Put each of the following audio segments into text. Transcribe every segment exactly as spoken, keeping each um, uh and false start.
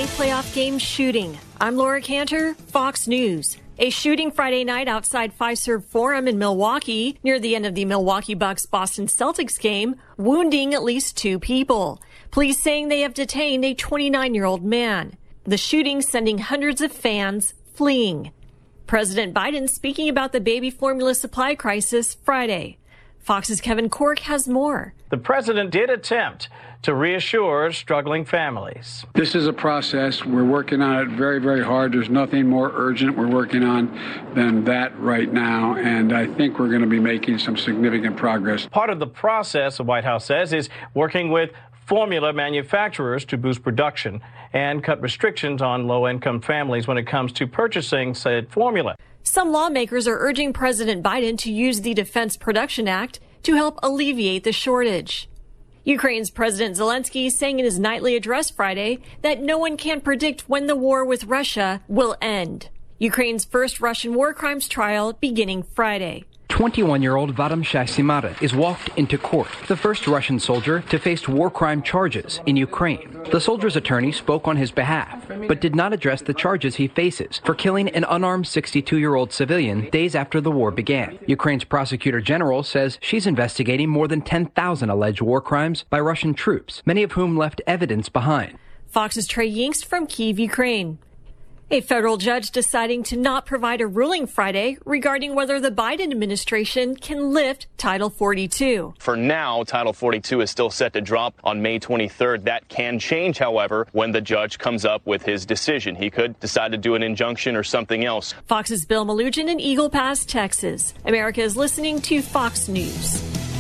playoff game shooting. I'm Laura Cantor, Fox News. A shooting Friday night outside Fiserv Forum in Milwaukee near the end of the Milwaukee Bucks-Boston Celtics game, wounding at least two people. Police saying they have detained a twenty-nine-year-old man. The shooting sending hundreds of fans fleeing. President Biden speaking about the baby formula supply crisis Friday. Fox's Kevin Corke has more. The president did attempt to reassure struggling families. This is a process. We're working on it very, very hard. There's nothing more urgent we're working on than that right now, and I think we're going to be making some significant progress. Part of the process, the White House says, is working with formula manufacturers to boost production and cut restrictions on low-income families when it comes to purchasing said formula. Some lawmakers are urging President Biden to use the Defense Production Act to help alleviate the shortage. Ukraine's President Zelensky saying in his nightly address Friday that no one can predict when the war with Russia will end. Ukraine's first Russian war crimes trial beginning Friday. twenty-one-year-old Vadym Shaisimata is walked into court, the first Russian soldier to face war crime charges in Ukraine. The soldier's attorney spoke on his behalf, but did not address the charges he faces for killing an unarmed sixty-two-year-old civilian days after the war began. Ukraine's prosecutor general says she's investigating more than ten thousand alleged war crimes by Russian troops, many of whom left evidence behind. Fox's Trey Yingst from Kyiv, Ukraine. A federal judge deciding to not provide a ruling Friday regarding whether the Biden administration can lift Title forty-two. For now, Title forty-two is still set to drop on May twenty-third. That can change, however, when the judge comes up with his decision. He could decide to do an injunction or something else. Fox's Bill Malugin in Eagle Pass, Texas. America is listening to Fox News.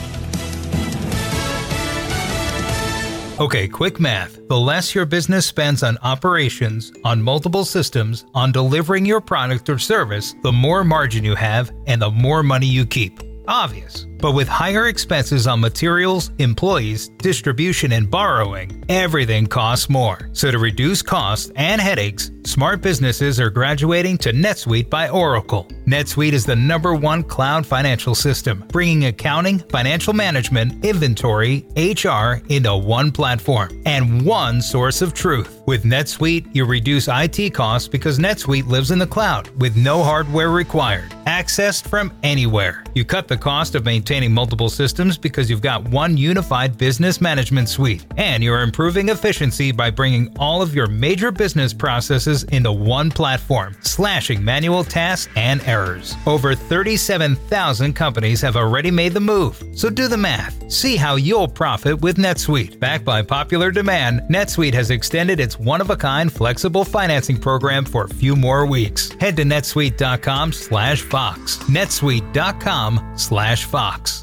Okay, quick math. The less your business spends on operations, on multiple systems, on delivering your product or service, the more margin you have and the more money you keep. Obvious. But with higher expenses on materials, employees, distribution, and borrowing, everything costs more. So to reduce costs and headaches, smart businesses are graduating to NetSuite by Oracle. NetSuite is the number one cloud financial system, bringing accounting, financial management, inventory, H R into one platform and one source of truth. With NetSuite, you reduce I T costs because NetSuite lives in the cloud with no hardware required, accessed from anywhere. You cut the cost of maintaining multiple systems because you've got one unified business management suite, and you're improving efficiency by bringing all of your major business processes into one platform, slashing manual tasks and errors. Over thirty-seven thousand companies have already made the move, so do the math. See how you'll profit with NetSuite. Backed by popular demand, NetSuite has extended its one-of-a-kind flexible financing program for a few more weeks. Head to netsuite.com slash Fox. netsuite.com slash Fox.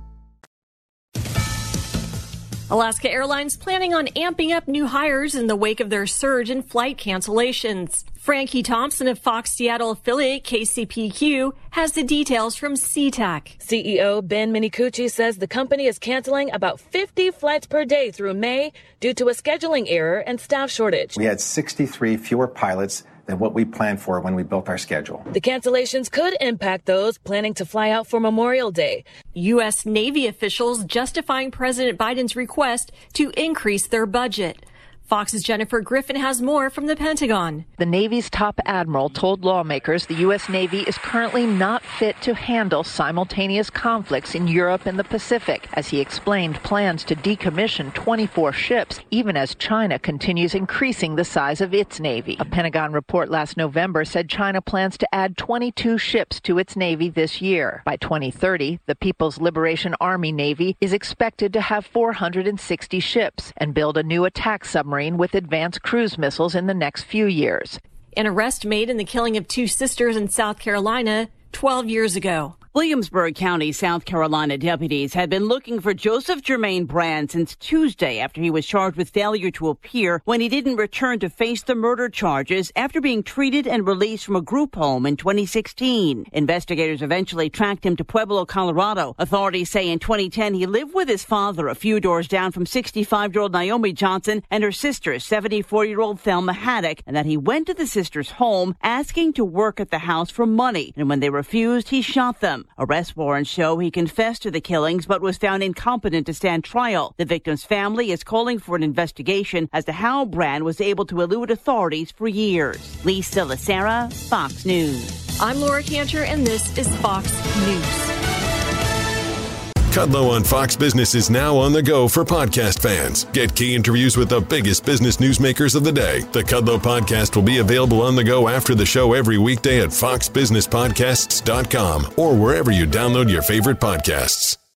Alaska Airlines planning on amping up new hires in the wake of their surge in flight cancellations. Frankie Thompson of Fox Seattle affiliate K C P Q has the details from SeaTac. C E O Ben Minicucci says the company is canceling about fifty flights per day through May due to a scheduling error and staff shortage. We had sixty-three fewer pilots than what we planned for when we built our schedule. The cancellations could impact those planning to fly out for Memorial Day. U S Navy officials justifying President Biden's request to increase their budget. Fox's Jennifer Griffin has more from the Pentagon. The Navy's top admiral told lawmakers the U S Navy is currently not fit to handle simultaneous conflicts in Europe and the Pacific, as he explained plans to decommission twenty-four ships, even as China continues increasing the size of its Navy. A Pentagon report last November said China plans to add twenty-two ships to its Navy this year. By twenty thirty, the People's Liberation Army Navy is expected to have four hundred sixty ships and build a new attack submarine with advanced cruise missiles in the next few years. An arrest made in the killing of two sisters in South Carolina twelve years ago. Williamsburg County, South Carolina deputies had been looking for Joseph Jermaine Brand since Tuesday after he was charged with failure to appear when he didn't return to face the murder charges after being treated and released from a group home in twenty sixteen. Investigators eventually tracked him to Pueblo, Colorado. Authorities say in twenty ten he lived with his father a few doors down from sixty-five-year-old Naomi Johnson and her sister, seventy-four-year-old Thelma Haddock, and that he went to the sisters' home asking to work at the house for money. And when they refused, he shot them. victim. Arrest warrants show he confessed to the killings but was found incompetent to stand trial. The victim's family is calling for an investigation as to how Brand was able to elude authorities for years. Lisa Lacera, Fox News. I'm Laura Cantor, and this is Fox News. Kudlow on Fox Business is now on the go for podcast fans. Get key interviews with the biggest business newsmakers of the day. The Kudlow podcast will be available on the go after the show every weekday at fox business podcasts dot com or wherever you download your favorite podcasts.